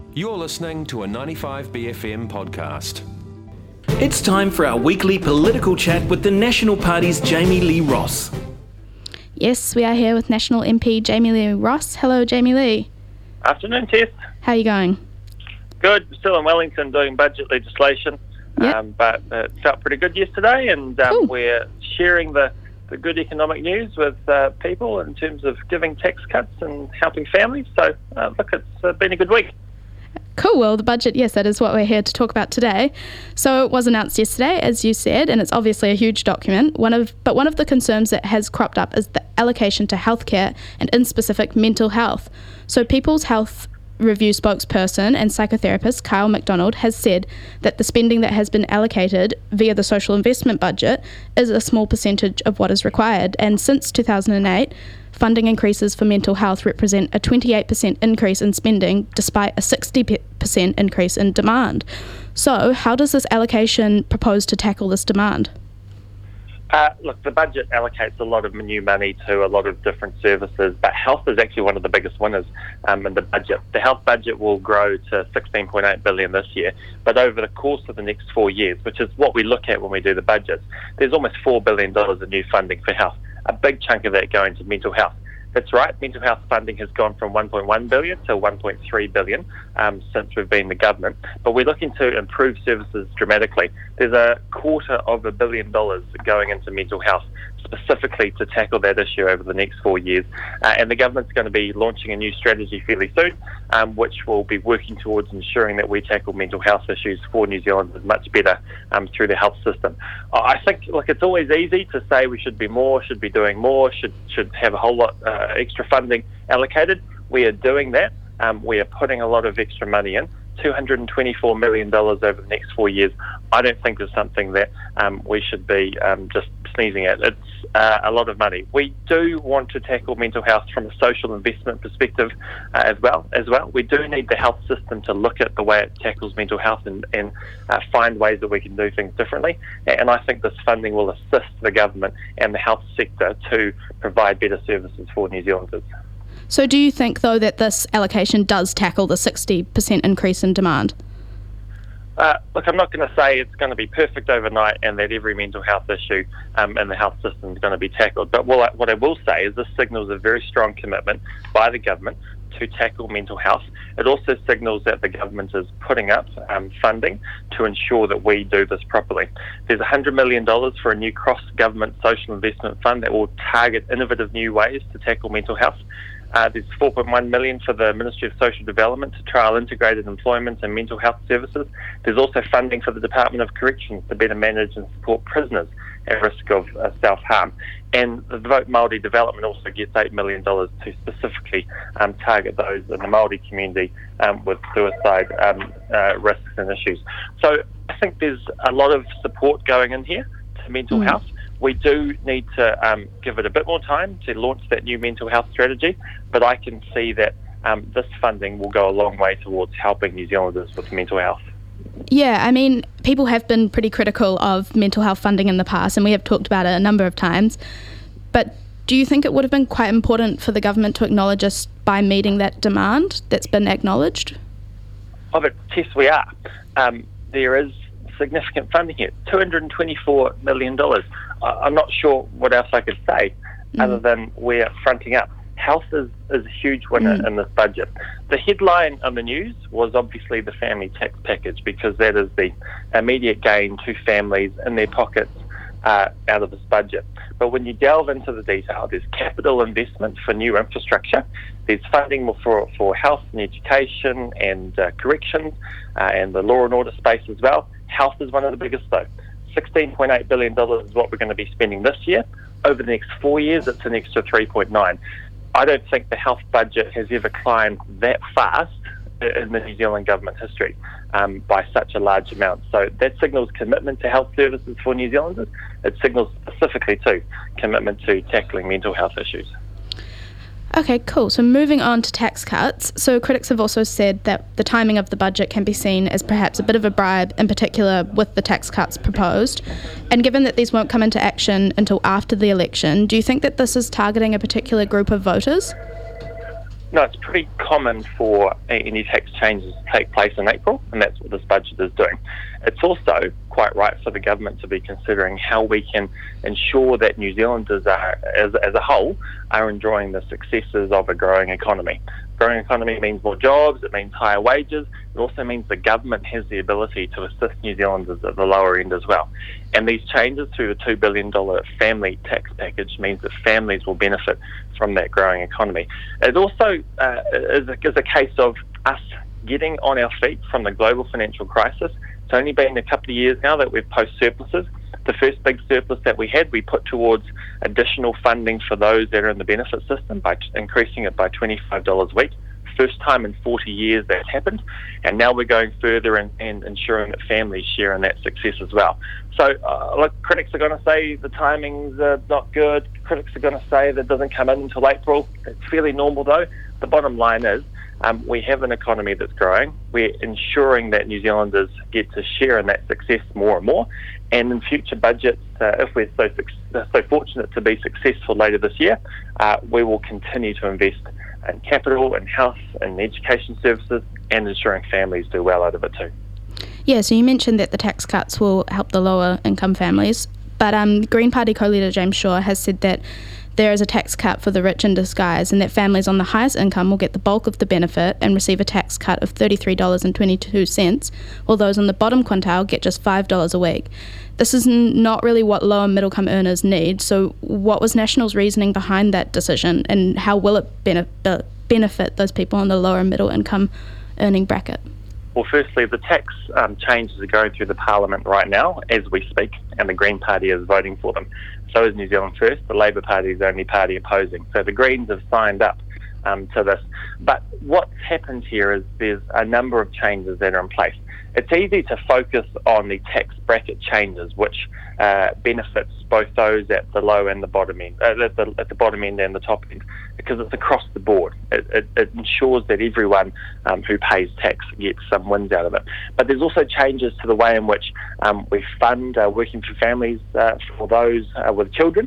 You're listening to a 95BFM podcast. It's time for our weekly political chat with the National Party's Jamie Lee Ross. Yes, we are here with National MP Jamie Lee Ross. Hello, Jamie Lee. Afternoon, Tess. How are you going? Good. Still in Wellington doing budget legislation, but it felt pretty good yesterday, and we're sharing the good economic news with people in terms of giving tax cuts and helping families. So, look, it's been a good week. Cool. Well, the budget, yes, that is what we're here to talk about today. So it was announced yesterday, as you said, and it's obviously a huge document. One of the concerns that has cropped up is the allocation to healthcare and, in specific, mental health. So People's Health Review spokesperson and psychotherapist Kyle McDonald has said that the spending that has been allocated via the social investment budget is a small percentage of what is required. And since 2008, funding increases for mental health represent a 28% increase in spending despite a 60% increase in demand. So how does this allocation propose to tackle this demand? Look, the budget allocates a lot of new money to a lot of different services, but health is actually one of the biggest winners in the budget. The health budget will grow to $16.8 billion this year, but over the course of the next 4 years, which is what we look at when we do the budgets, there's almost $4 billion of new funding for health, a big chunk of that going to mental health. That's right, mental health funding has gone from $1.1 billion to $1.3 billion since we've been the government, but we're looking to improve services dramatically. There's $250 million going into mental health, specifically to tackle that issue over the next 4 years. And the government's going to be launching a new strategy fairly soon, which will be working towards ensuring that we tackle mental health issues for New Zealanders much better through the health system. I think, look, it's always easy to say we should be more, should be doing more, should have a whole lot extra funding allocated. We are doing that. We are putting a lot of extra money in. $224 million over the next 4 years. I don't think is something that we should be just sneezing at. It's a lot of money. We do want to tackle mental health from a social investment perspective as well. We do need the health system to look at the way it tackles mental health and find ways that we can do things differently. And I think this funding will assist the government and the health sector to provide better services for New Zealanders. So do you think, though, that this allocation does tackle the 60% increase in demand? Look, I'm not going to say it's going to be perfect overnight and that every mental health issue in the health system is going to be tackled. But what I will say is this signals a very strong commitment by the government to tackle mental health. It also signals that the government is putting up funding to ensure that we do this properly. There's $100 million for a new cross-government social investment fund that will target innovative new ways to tackle mental health. There's $4.1 million for the Ministry of Social Development to trial integrated employment and mental health services. There's also funding for the Department of Corrections to better manage and support prisoners at risk of self-harm. And the Vote Māori Development also gets $8 million to specifically target those in the Māori community with suicide risks and issues. So I think there's a lot of support going in here to mental health. We do need to give it a bit more time to launch that new mental health strategy, but I can see that this funding will go a long way towards helping New Zealanders with mental health. Yeah, I mean, people have been pretty critical of mental health funding in the past, and we have talked about it a number of times. But do you think it would have been quite important for the government to acknowledge us by meeting that demand that's been acknowledged? Oh, but yes, we are. There is significant funding here, $224 million. I'm not sure what else I could say other than we're fronting up. Health is a huge winner in this budget. The headline on the news was obviously the family tax package because that is the immediate gain to families in their pockets out of this budget. But when you delve into the detail, there's capital investment for new infrastructure. There's funding for health and education and corrections and the law and order space as well. Health is one of the biggest though. $16.8 billion is what we're going to be spending this year. Over the next 4 years, it's an extra 3.9. I don't think the health budget has ever climbed that fast in the New Zealand government history by such a large amount. So that signals commitment to health services for New Zealanders. It signals specifically to commitment to tackling mental health issues. Okay, cool. So moving on to tax cuts. So critics have also said that the timing of the budget can be seen as perhaps a bit of a bribe, in particular with the tax cuts proposed. And given that these won't come into action until after the election, do you think that this is targeting a particular group of voters? No, it's pretty common for any tax changes to take place in April, and that's what this budget is doing. It's also quite right for the government to be considering how we can ensure that New Zealanders are, as a whole, are enjoying the successes of a growing economy. Growing economy means more jobs, it means higher wages, it also means the government has the ability to assist New Zealanders at the lower end as well. And these changes through the $2 billion family tax package means that families will benefit from that growing economy. It also is a case of us getting on our feet from the global financial crisis. It's only been a couple of years now that we've post surpluses. The first big surplus that we had, we put towards additional funding for those that are in the benefit system by increasing it by $25 a week. First time in 40 years that's happened, and now we're going further and ensuring that families share in that success as well. So, look, critics are going to say the timing's not good. Critics are going to say that it doesn't come in until April. It's fairly normal though. The bottom line is we have an economy that's growing. We're ensuring that New Zealanders get to share in that success more and more. And in future budgets, if we're so fortunate to be successful later this year, we will continue to invest in capital and health and education services and ensuring families do well out of it too. Yeah, so you mentioned that the tax cuts will help the lower income families, but Green Party co-leader James Shaw has said that there is a tax cut for the rich in disguise and that families on the highest income will get the bulk of the benefit and receive a tax cut of $33.22, while those on the bottom quintile get just $5 a week. This is not really what lower middle-income earners need, so what was National's reasoning behind that decision, and how will it benefit those people in the lower middle-income earning bracket? Well, firstly, the tax changes are going through the Parliament right now as we speak, and the Green Party is voting for them. So is New Zealand First. The Labour Party is the only party opposing. So the Greens have signed up to this. But what's happened here is there's a number of changes that are in place. It's easy to focus on the tax bracket changes, which benefits both those at the low and the bottom end, at the bottom end and the top end, because it's across the board. It ensures that everyone who pays tax gets some wins out of it. But there's also changes to the way in which we fund working for families for those with children.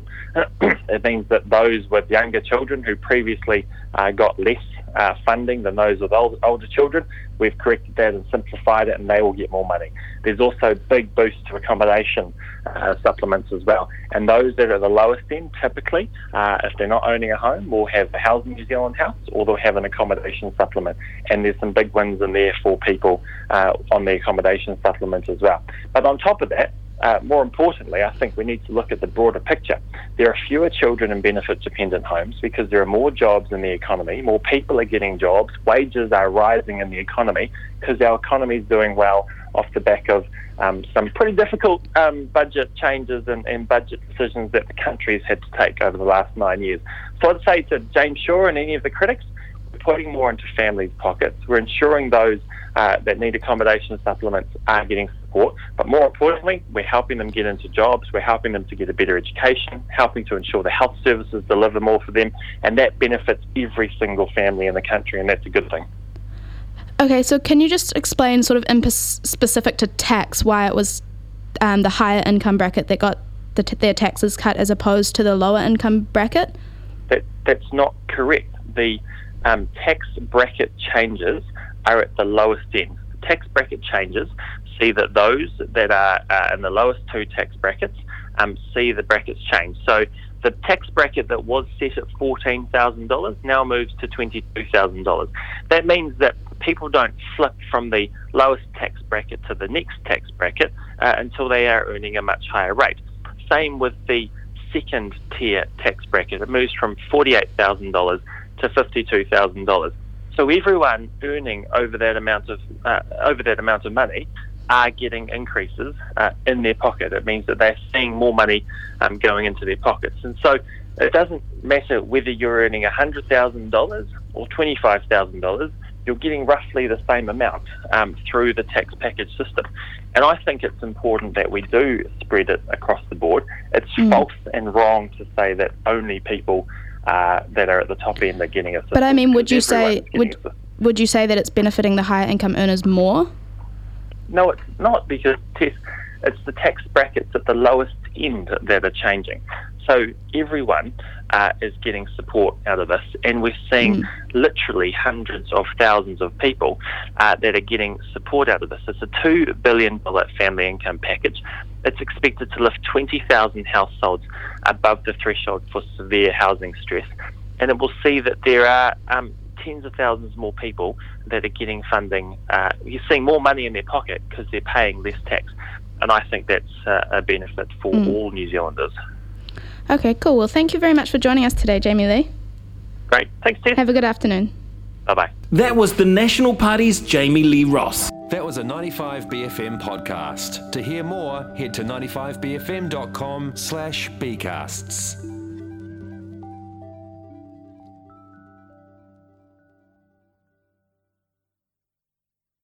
It means that those with younger children who previously got less funding than those with older children, we've corrected that and simplified it, and they will get more money. There's also big boosts to accommodation supplements as well. And those that are the lowest end, typically, if they're not owning a home, will have the Housing New Zealand house, or they'll have an accommodation supplement. And there's some big wins in there for people on the accommodation supplement as well. But on top of that, more importantly, I think we need to look at the broader picture. There are fewer children in benefit-dependent homes because there are more jobs in the economy, more people are getting jobs, wages are rising in the economy because our economy is doing well off the back of some pretty difficult budget changes and budget decisions that the country's had to take over the last 9 years. So I'd say to James Shaw and any of the critics, we're putting more into families' pockets. We're ensuring those that need accommodation supplements are getting support, but more importantly, we're helping them get into jobs, we're helping them to get a better education, helping to ensure the health services deliver more for them, and that benefits every single family in the country, and that's a good thing. Okay, so can you just explain, sort of specific to tax, why it was the higher income bracket that got their taxes cut as opposed to the lower income bracket? That's not correct. The tax bracket changes are at the lowest end. The tax bracket changes see that those that are in the lowest two tax brackets see the brackets change. So the tax bracket that was set at $14,000 now moves to $22,000. That means that people don't flip from the lowest tax bracket to the next tax bracket until they are earning a much higher rate. Same with the second tier tax bracket. It moves from $48,000 to $52,000. So everyone earning over that amount of money are getting increases in their pocket. It means that they're seeing more money going into their pockets. And so it doesn't matter whether you're earning $100,000 or $25,000, you're getting roughly the same amount through the tax package system. And I think it's important that we do spread it across the board. It's false and wrong to say that only people that are at the top end are getting assistance. But I mean, would you say that it's benefiting the higher income earners more? No, it's not, because it's the tax brackets at the lowest end that are changing. So everyone is getting support out of this, and we're seeing literally hundreds of thousands of people that are getting support out of this. It's a $2 billion family income package. It's expected to lift 20,000 households above the threshold for severe housing stress, and it will see that there are tens of thousands more people that are getting funding. You're seeing more money in their pocket because they're paying less tax, and I think that's a benefit for all New Zealanders. Okay, cool. Well, thank you very much for joining us today, Jamie Lee. Great. Thanks, Tess. Have a good afternoon. Bye-bye. That was the National Party's Jamie Lee Ross. That was a 95BFM podcast. To hear more, head to 95bfm.com/bcasts.